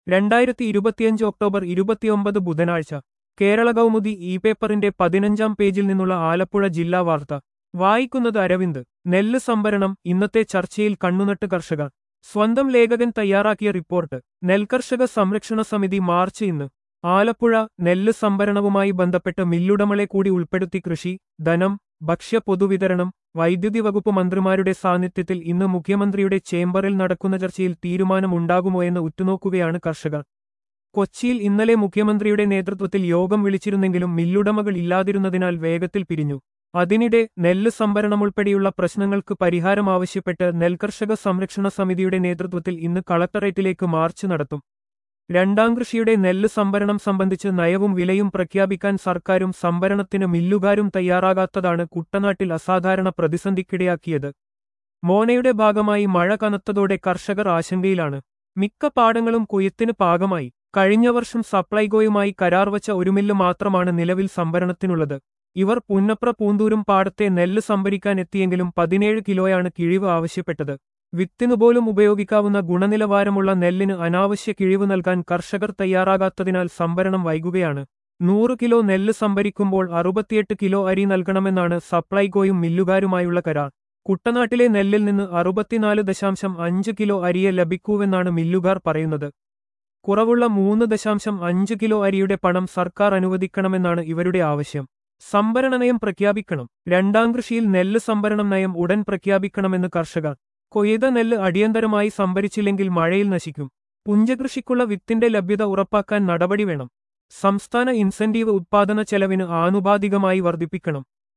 2025 October 29 ബുധനാഴ്ച കേരള കൗമുദി ഈ പേപ്പറിന്റെ 15-ാം പേജിൽ നിന്നുള്ള ആലപ്പുഴ ജില്ലാ വാർത്ത വായിക്കുന്നത് അരവിന്ദ്. നെല്ല് സംഭരണം ഇന്നത്തെ ചർച്ചയിൽ കണ്ണുനട്ട് കർഷകർ. സ്വന്തം ലേഖകൻ തയ്യാറാക്കിയ റിപ്പോർട്ട്. നെൽകർഷക സംരക്ഷണ സമിതി മാർച്ച് ഇന്ന്. ആലപ്പുഴ. നെല്ല് സംഭരണവുമായി ബന്ധപ്പെട്ട് മില്ലുടമകളെ കൂടി ഉൾപ്പെടുത്തി കൃഷി, ധനം, ഭക്ഷ്യ പൊതുവിതരണം, വൈദ്യുതി വകുപ്പ് മന്ത്രിമാരുടെ സാന്നിധ്യത്തിൽ ഇന്ന് മുഖ്യമന്ത്രിയുടെ ചേംബറിൽ നടക്കുന്ന ചർച്ചയിൽ തീരുമാനമുണ്ടാകുമോ എന്ന് ഉറ്റുനോക്കുകയാണ് കർഷകർ. കൊച്ചിയിൽ ഇന്നലെ മുഖ്യമന്ത്രിയുടെ നേതൃത്വത്തിൽ യോഗം വിളിച്ചിരുന്നെങ്കിലും മില്ലുടമകൾ ഇല്ലാതിരുന്നതിനാൽ വേഗത്തിൽ പിരിഞ്ഞു. അതിനിടെ നെല്ല് സംഭരണമുൾപ്പെടെയുള്ള പ്രശ്നങ്ങൾക്ക് പരിഹാരം ആവശ്യപ്പെട്ട് നെൽകർഷക സംരക്ഷണ സമിതിയുടെ നേതൃത്വത്തിൽ ഇന്ന് കളക്ടറേറ്റിലേക്ക് മാർച്ച് നടത്തും. രണ്ടാം കൃഷിയുടെ നെല്ല് സംഭരണം സംബന്ധിച്ച് നയവും വിലയും പ്രഖ്യാപിക്കാൻ സർക്കാരും സംഭരണത്തിന് മില്ലുകാരും തയ്യാറാകാത്തതാണ് കുട്ടനാട്ടിൽ അസാധാരണ പ്രതിസന്ധിക്കിടയാക്കിയത്. മോനയുടെ ഭാഗമായി മഴ കനത്തതോടെ കർഷകർ ആശങ്കയിലാണ്. മിക്ക പാടങ്ങളും കൊയ്ത്തിന് പാകമായി. കഴിഞ്ഞ വർഷം സപ്ലൈകോയുമായി കരാർ വച്ച ഒരു മില്ല് മാത്രമാണ് നിലവിൽ സംഭരണത്തിനുള്ളത്. ഇവർ പുന്നപ്ര പൂന്തൂരും പാടത്തെ നെല്ല് സംഭരിക്കാൻ എത്തിയെങ്കിലും 17 കിലോയാണ് കിഴിവ് ആവശ്യപ്പെട്ടത്. വിത്തിനുപോലും ഉപയോഗിക്കാവുന്ന ഗുണനിലവാരമുള്ള നെല്ലിന് അനാവശ്യ കിഴിവ് നൽകാൻ കർഷകർ തയ്യാറാകാത്തതിനാൽ സംഭരണം വൈകുകയാണ്. 100 കിലോ നെല്ല് സംഭരിക്കുമ്പോൾ 68 കിലോ അരി നൽകണമെന്നാണ് സപ്ലൈകോയും മില്ലുകാരുമായുള്ള കരാർ. കുട്ടനാട്ടിലെ നെല്ലിൽ നിന്ന് 64.5 കിലോ അരിയെ ലഭിക്കൂവെന്നാണ് മില്ലുകാർ പറയുന്നത്. കുറവുള്ള 3.5 കിലോ അരിയുടെ പണം സർക്കാർ അനുവദിക്കണമെന്നാണ് ഇവരുടെ ആവശ്യം. സംഭരണ നയം പ്രഖ്യാപിക്കണം. രണ്ടാം കൃഷിയിൽ നെല്ല് സംഭരണം നയം ഉടൻ പ്രഖ്യാപിക്കണമെന്ന് കർഷകർ. കൊയ്ത നെല്ല് അടിയന്തരമായി സംഭരിച്ചില്ലെങ്കിൽ മഴയിൽ നശിക്കും. പുഞ്ചകൃഷിക്കുള്ള വിത്തിന്റെ ലഭ്യത ഉറപ്പാക്കാൻ നടപടി വേണം. സംസ്ഥാന ഇൻസെന്റീവ് ഉത്പാദന ചെലവിന് ആനുപാതികമായി വർദ്ധിപ്പിക്കണം.